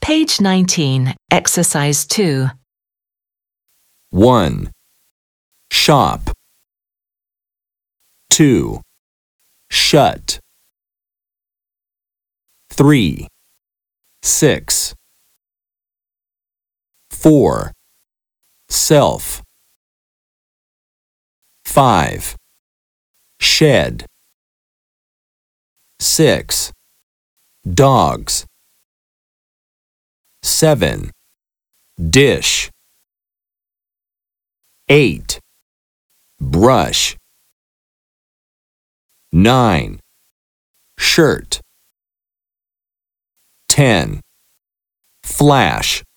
Page 19, Exercise 2. 1. Shop. 2. Shut. 3. 6. 4. Self. 5. Shed. 6. Dogs. 7. Dish. 8. Brush. 9. Shirt. 10. Flash.